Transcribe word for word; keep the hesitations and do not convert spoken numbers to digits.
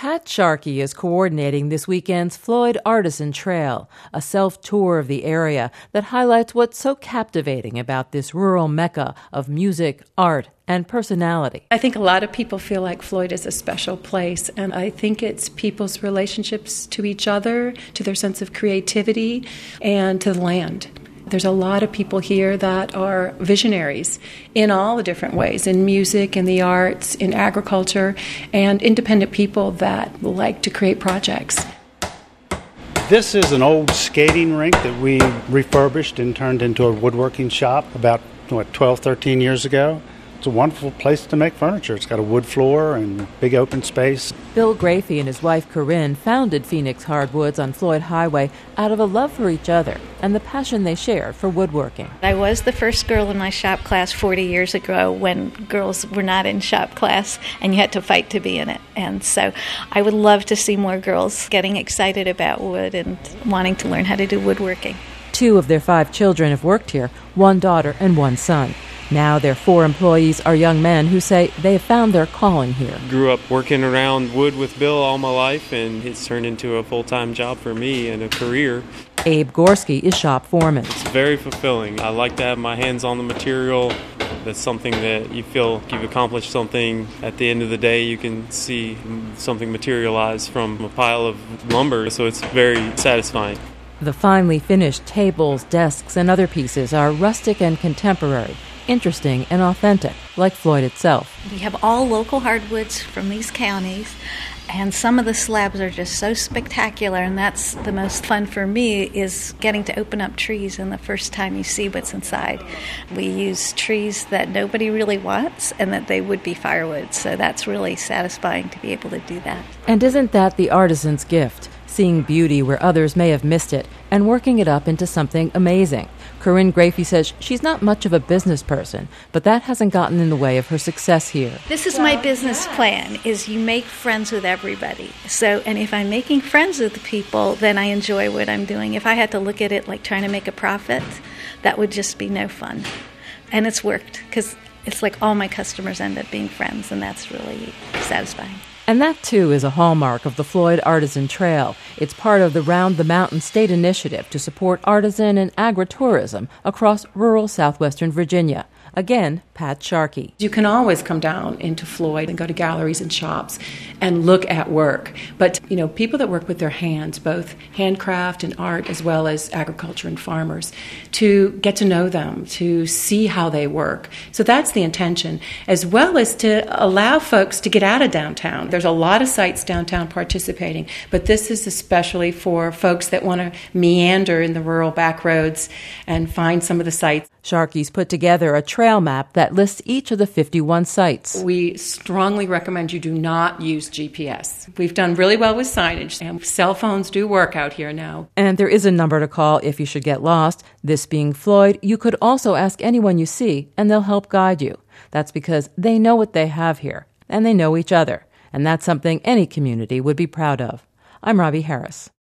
Pat Sharkey is coordinating this weekend's Floyd Artisan Trail, a self-tour of the area that highlights what's so captivating about this rural mecca of music, art, and personality. I think a lot of people feel like Floyd is a special place, and I think it's people's relationships to each other, to their sense of creativity, and to the land. There's a lot of people here that are visionaries in all the different ways, in music, in the arts, in agriculture, and independent people that like to create projects. This is an old skating rink that we refurbished and turned into a woodworking shop about, what, twelve, thirteen years ago. It's a wonderful place to make furniture. It's got a wood floor and big open space. Bill Grafey and his wife Corinne founded Phoenix Hardwoods on Floyd Highway out of a love for each other and the passion they shared for woodworking. I was the first girl in my shop class forty years ago when girls were not in shop class and you had to fight to be in it. And so I would love to see more girls getting excited about wood and wanting to learn how to do woodworking. Two of their five children have worked here, one daughter and one son. Now their four employees are young men who say they have found their calling here. Grew up working around wood with Bill all my life, and it's turned into a full-time job for me and a career. Abe Gorski is shop foreman. It's very fulfilling. I like to have my hands on the material. That's something that you feel you've accomplished something. At the end of the day, you can see something materialize from a pile of lumber, so it's very satisfying. The finely finished tables, desks, and other pieces are rustic and contemporary, interesting and authentic, like Floyd itself. We have all local hardwoods from these counties, and some of the slabs are just so spectacular, and that's the most fun for me, is getting to open up trees and the first time you see what's inside. We use trees that nobody really wants and that they would be firewood, so that's really satisfying to be able to do that. And isn't that the artisan's gift? Seeing beauty where others may have missed it and working it up into something amazing. Corinne Grafey says she's not much of a business person, but that hasn't gotten in the way of her success here. This is my business plan, is you make friends with everybody. So, and if I'm making friends with the people, then I enjoy what I'm doing. If I had to look at it like trying to make a profit, that would just be no fun. And it's worked, because it's like all my customers end up being friends, and that's really satisfying. And that, too, is a hallmark of the Floyd Artisan Trail. It's part of the Round the Mountain State Initiative to support artisan and agritourism across rural southwestern Virginia. Again, Pat Sharkey. You can always come down into Floyd and go to galleries and shops and look at work. But, you know, people that work with their hands, both handcraft and art as well as agriculture and farmers, to get to know them, to see how they work. So that's the intention, as well as to allow folks to get out of downtown. There's a lot of sites downtown participating, but this is especially for folks that want to meander in the rural back roads and find some of the sites. Sharkey's put together a trail map that lists each of the fifty-one sites. We strongly recommend you do not use G P S. We've done really well with signage, and cell phones do work out here now. And there is a number to call if you should get lost. This being Floyd, you could also ask anyone you see, and they'll help guide you. That's because they know what they have here, and they know each other. And that's something any community would be proud of. I'm Robbie Harris.